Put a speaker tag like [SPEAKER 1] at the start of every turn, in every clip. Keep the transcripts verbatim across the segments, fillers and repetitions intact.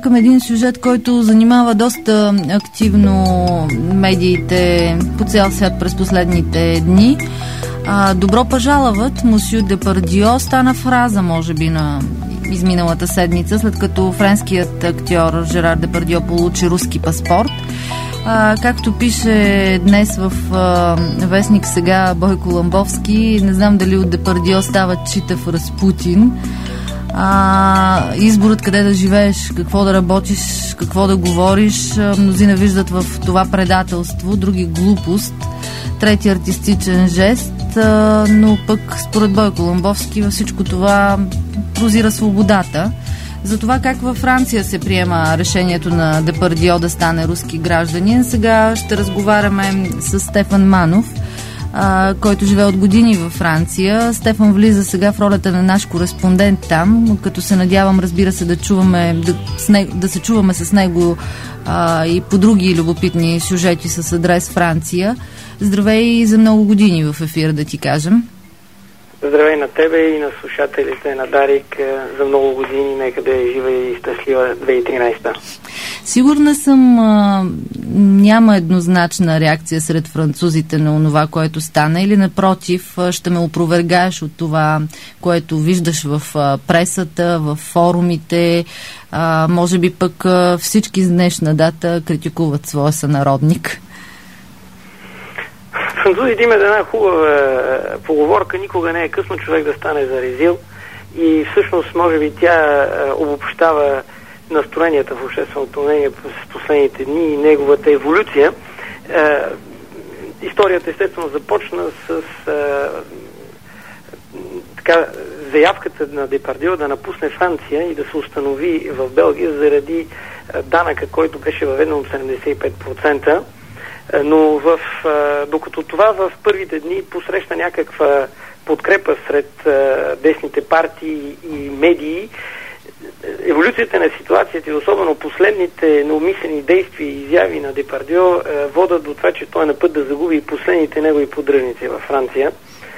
[SPEAKER 1] към един сюжет, който занимава доста активно медиите по цял свят през последните дни. А, добро пожалават, Мусю Депардио стана фраза, може би, на изминалата седмица, след като френският актьор Жерар Депардио получи руски паспорт. А, както пише днес в а, вестник Сега Бойко Ламбовски, не знам дали от Депардио става читав Разпутин. А, изборът къде да живееш, какво да работиш, какво да говориш, мнозина виждат в това предателство, други глупост, трети артистичен жест, а, но пък според Бойко Ламбовски във всичко това прозира свободата. За това как във Франция се приема решението на Депардио да стане руски гражданин, сега ще разговаряме с Стефан Манов, а, който живее от години във Франция. Стефан влиза сега в ролята на наш кореспондент там, като се надявам, разбира се, да чуваме, да, с него, да се чуваме с него а, и по други любопитни сюжети с адрес Франция. Здравей за много години в ефир, да ти кажем.
[SPEAKER 2] Здравей на тебе и на слушателите на Дарик за много години. Нека да е жива и щастлива две хиляди и тринадесета.
[SPEAKER 1] Сигурна съм, а, няма еднозначна реакция сред французите на онова, което стана, или напротив, ще ме опровергаеш от това, което виждаш в а, пресата, в форумите. А, може би пък а, всички с днешна дата критикуват своя сънародник.
[SPEAKER 2] Французите имат една хубава поговорка: никога не е късно човек да стане зарезил, и всъщност може би тя обобщава настроенията в общественото мнение през последните дни и неговата еволюция. Е, историята естествено започна с е, така, заявката на Депардио да напусне Франция и да се установи в Белгия заради данъка, който беше въведен от седемдесет и пет процента. Но в, докато това в първите дни посрещна някаква подкрепа сред десните партии и медии, еволюцията на ситуацията и особено последните неумислени действия и изяви на Депардио водят до това, че той е на път да загуби и последните негови поддръжници във Франция.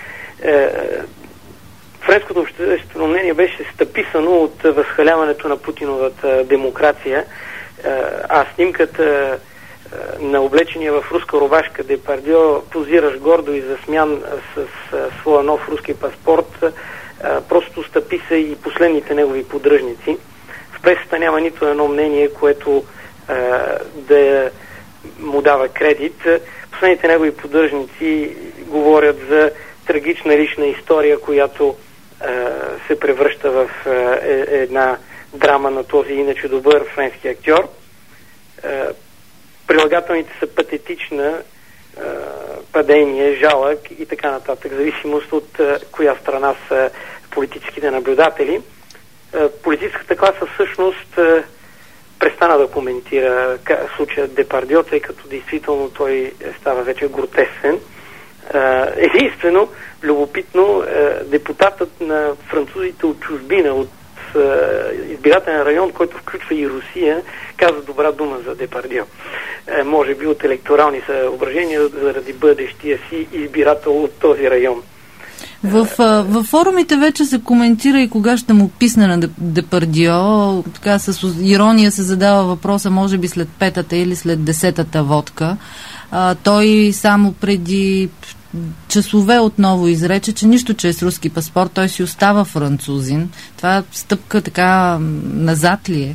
[SPEAKER 2] Френското обществено мнение беше стъписано от възхваляването на Путиновата демокрация, а снимката на облечения в руска рубашка Депардио, позираш гордо и засмян с, с своя нов руски паспорт, просто стъписа и последните негови поддръжници. В пресата няма нито едно мнение, което а, да му дава кредит. Последните негови поддръжници говорят за трагична лична история, която а, се превръща в а, е, една драма на този иначе добър френски актьор. А, прилагателните са патетична, а, падение, жалък и така нататък, в зависимост от а, коя страна са политическите наблюдатели. А, политическата класа всъщност а, престана да коментира случая Депардио, тъй като действително той става вече гротесен. А, единствено, любопитно, а, депутатът на французите от чужбина, от избирателен район, който включва и Русия, каза добра дума за Депардио. Е, може би от електорални съображения заради бъдещия си избирател от този район.
[SPEAKER 1] В, в форумите вече се коментира и кога ще му писне на Депардио. Така с ирония се задава въпроса, може би след петата или след десетата водка. А, той само преди часове отново изрече, че нищо, че е с руски паспорт, той си остава французин. Това стъпка така назад ли е?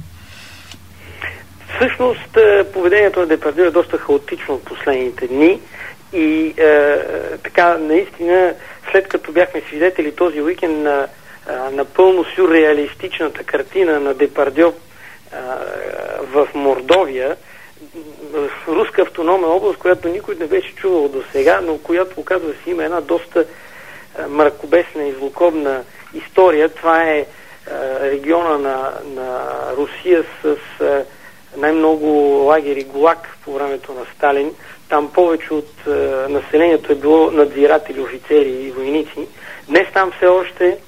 [SPEAKER 2] Всъщност, поведението на Депардио е доста хаотично от последните дни и е, така, наистина, след като бяхме свидетели този уикенд на е, напълно сюрреалистичната картина на Депардио е, в Мордовия, в руска автономна област, която никой не беше чувал до сега, но която, оказва се, има една доста е, мракобесна и злокобна история. Това е, е региона на, на Русия с е, най-много лагери ГУЛАГ по времето на Сталин. Там повече от е, населението е било надзиратели, офицери и войници. Днес там все още е,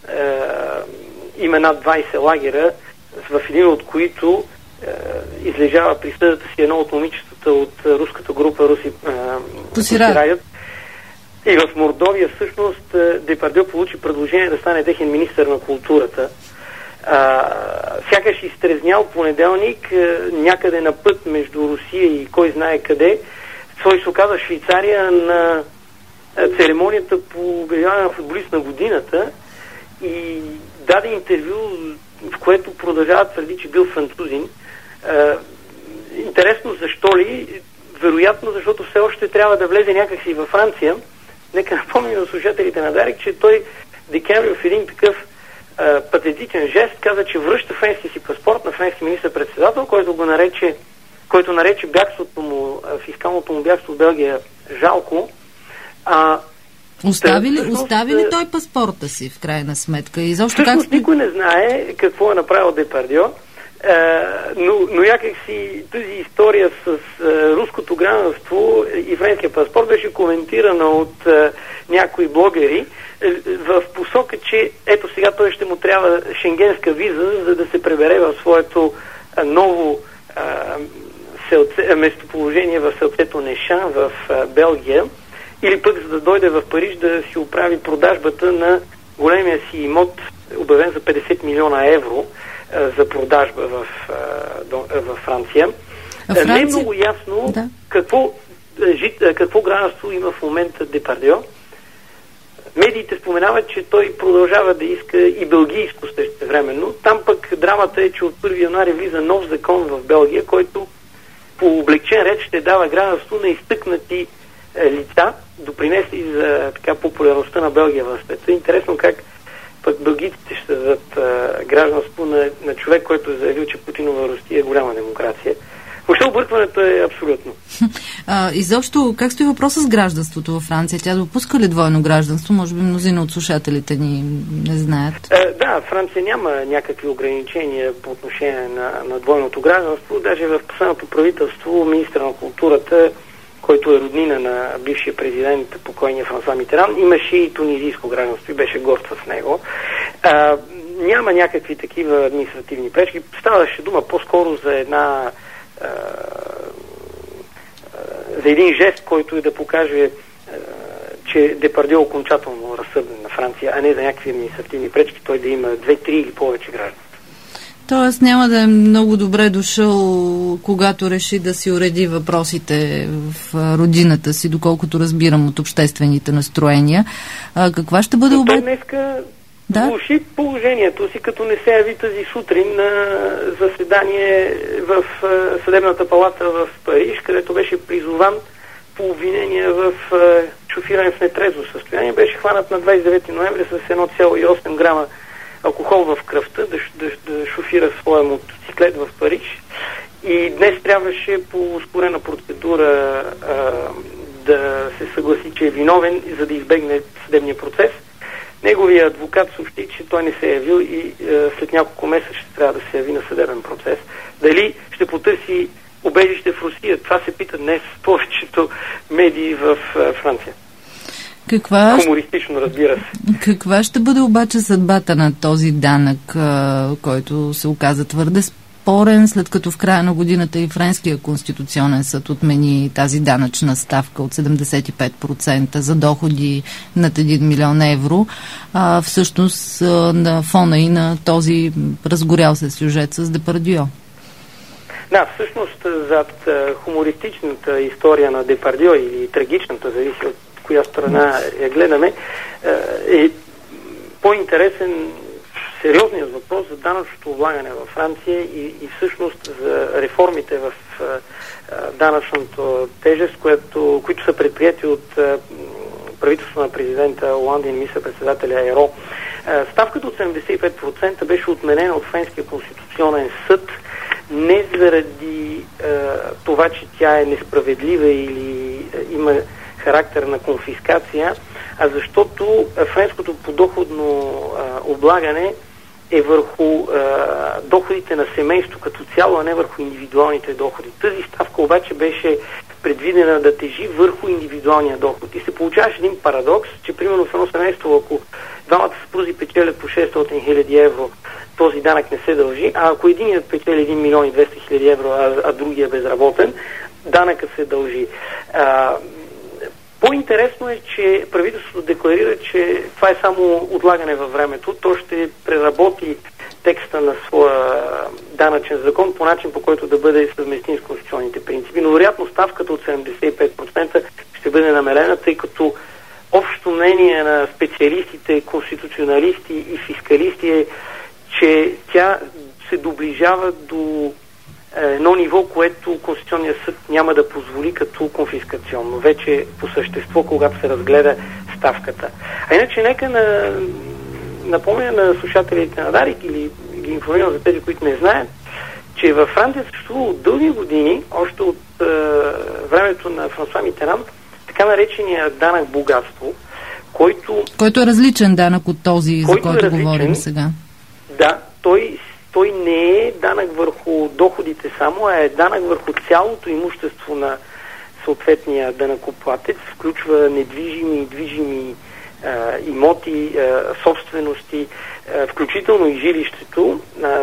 [SPEAKER 2] има над двайсет лагера, в един от които е, излежава присъдата си едно от момичетата от руската група Руси е, Посираят. И в Мордовия всъщност Депардио получи предложение да стане техен министър на културата. А, сякаш изтрезнял понеделник а, някъде на път между Русия и кой знае къде, той се оказа в Швейцария на церемонията по обявяване на футболист на годината и даде интервю, в което продължава да твърди, че бил французин. А, интересно защо ли? Вероятно, защото все още трябва да влезе някакси във Франция. Нека напомним на слушателите на Дарик, че той декември в един такъв а, патетичен жест каза, че връща френския си паспорт на френски министър-председател, който го нарече, който нарече бягството му, фискалното му бягство в Белгия жалко. А,
[SPEAKER 1] Остави ли, остави ли той паспорта си в крайна сметка? И защо
[SPEAKER 2] всъщност
[SPEAKER 1] как...
[SPEAKER 2] никой не знае какво е направил Депардио, но, но някакси тази история с а, руското гражданство и френския паспорт беше коментирана от а, някои блогери в посока, че ето сега той ще му трябва шенгенска виза, за да се пребере в своето а, ново а, селце, местоположение в селцето Нешан в а, Белгия, или пък за да дойде в Париж да си оправи продажбата на големия си имот, обявен за петдесет милиона евро а, за продажба в, а, до, а, във Франция. Франция. Не е много ясно да. какво, жит, какво гражданство има в момента Депардио. Медиите споменават, че той продължава да иска и белгийско същевременно. Там пък драмата е, че от първи януари влиза нов закон в Белгия, който по облегчен ред ще дава гражданство на изтъкнати лица, допринесли за така популярността на Белгия в света. Интересно как пък белгийците ще дадат а, гражданство на, на човек, който е заявил, че Путинова Русия е голяма демокрация. Въобще объркването е абсолютно.
[SPEAKER 1] А, изобщо, как стои въпроса с гражданството във Франция? Тя допуска ли двойно гражданство? Може би мнозина от слушателите ни не знаят.
[SPEAKER 2] А, да, Франция няма някакви ограничения по отношение на, на двойното гражданство. Даже в последното правителство министър на културата, който е роднина на бившия президент, покойния Франсуа Митеран, имаше и тунизийско гражданство и беше горд в него. А, няма някакви такива административни пречки. Ставаше дума по-скоро за една а, а, за един жест, който е да покаже, а, че Депардио е окончателно разсъден на Франция, а не за някакви административни пречки, той да има две, три или повече граждани.
[SPEAKER 1] Тоест няма да е много добре дошъл, когато реши да си уреди въпросите в родината си, доколкото разбирам от обществените настроения. А, каква ще бъде обед?
[SPEAKER 2] Той днеска да? влоши положението си, като не се яви тази сутрин на заседание в Съдебната палата в Париж, където беше призован по обвинение в шофиране в нетрезво състояние. Беше хванат на двадесет и девети ноември с едно цяло и осем грама алкохол в кръвта, да, да, да шофира своя мотоциклет в Париж. И днес трябваше по ускорена процедура а, да се съгласи, че е виновен, за да избегне съдебния процес. Неговият адвокат съобщи, че той не се е явил и а, след няколко месеца ще трябва да се яви на съдебен процес. Дали ще потърси убежище в Русия? Това се пита днес повечето медии в а, Франция.
[SPEAKER 1] Каква...
[SPEAKER 2] Хумористично, разбира се.
[SPEAKER 1] Каква ще бъде обаче съдбата на този данък, а, който се оказа твърде спорен, след като в края на годината и Френския конституционен съд отмени тази данъчна ставка от седемдесет и пет процента за доходи над един милион евро, а, всъщност а, на фона и на този разгорял се сюжет с Депардио?
[SPEAKER 2] Да, всъщност зад хумористичната история на Депардио или трагичната, зависи от коя страна я гледаме, е по-интересен сериозният въпрос за данъчното облагане във Франция и, и всъщност за реформите в данъчната тежест, което, които са предприяти от правителството на президента Оланди и министър-председателя Еро. Ставката от седемдесет и пет процента беше отменена от Френския конституционен съд не заради това, че тя е несправедлива или има характер на конфискация, а защото френското подоходно а, облагане е върху а, доходите на семейство като цяло, а не върху индивидуалните доходи. Тази ставка обаче беше предвидена да тежи върху индивидуалния доход. И се получаваше един парадокс, че примерно в едно семейство, ако двамата съпрузи печелят по шестстотин хиляди евро, този данък не се дължи, а ако единият печели един милион и двеста хиляди евро, а, а другия е безработен, данъкът се дължи. А, По-интересно е, че правителството декларира, че това е само отлагане във времето. То ще преработи текста на своя данъчен закон по начин, по който да бъде съвместим с конституционните принципи. Но вероятно ставката от седемдесет и пет процента ще бъде намалена, тъй като общо мнение на специалистите, конституционалисти и фискалисти е, че тя се доближава до едно ниво, което Конституционният съд няма да позволи като конфискационно. Вече по същество, когато се разгледа ставката. А иначе нека на, напомня на слушателите на Дарик или ги информирам за тези, които не знаят, че във Франция съществува от дълги години, още от е, времето на Франсуа Митеран, така наречения данък богатство, който...
[SPEAKER 1] Който е различен данък от този,
[SPEAKER 2] който
[SPEAKER 1] за който
[SPEAKER 2] е
[SPEAKER 1] говорим сега.
[SPEAKER 2] Да, той, той не е данък върху доходите само, а е данък върху цялото имущество на съответния данъкоплатец, включва недвижими и движими а, имоти, а, собствености, а, включително и жилището, а,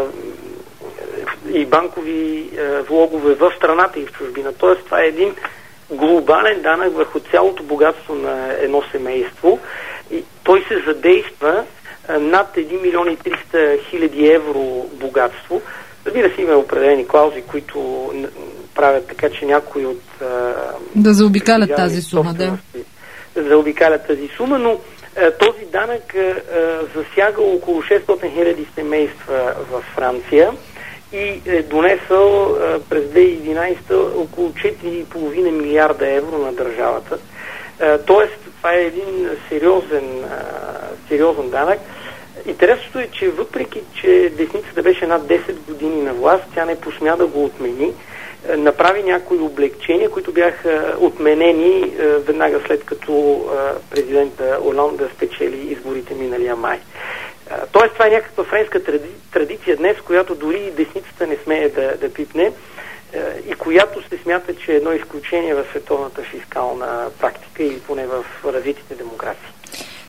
[SPEAKER 2] и банкови а, влогове в страната и в чужбина. Тоест това е един глобален данък върху цялото богатство на едно семейство и той се задейства а, над един милион и триста хиляди евро богатство. Разбира се, има определени клаузи, които правят така, че някои от... А,
[SPEAKER 1] да заобикалят тази сума, да.
[SPEAKER 2] Да заобикалят тази сума, но а, този данък а, засяга около шестстотин хиляди семейства във Франция и е донесъл а, през две хиляди и единадесета около четири и половина милиарда евро на държавата. А, тоест, това е един сериозен, а, сериозен данък. Интересното е, че въпреки, че десницата беше над десет години на власт, тя не посмя да го отмени. Направи някои облегчения, които бяха отменени веднага след като президента Оланд да спечели изборите миналия май. Тоест, това е някаква френска традиция днес, която дори десницата не смее да, да пипне и която се смята, че е едно изключение в световната фискална практика или поне в развитите демокрации.